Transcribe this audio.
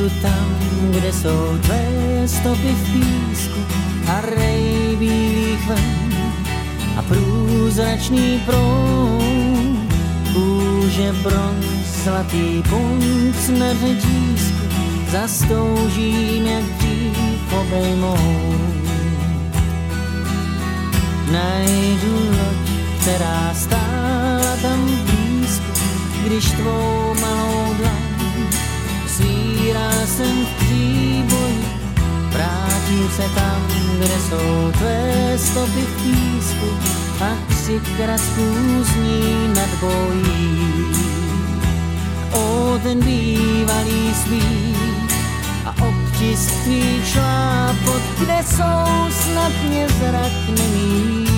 tam, kde jsou tvé stopy v písku a rej bílých vln a průzračný proud, kůže bronz, zlatý punc na řetísku, zastoužím, jak dřív obejmout. Najdu loď, která stála tam blízko, když tvou malou dlaň svírá jsem v příboji. Vrátím se tam, kde jsou tvé stopy v písku a křikrát zní nad bojí. O ten bývalý svít a obtisk tvých šlápot, kde jsou snad mě zrak nemí.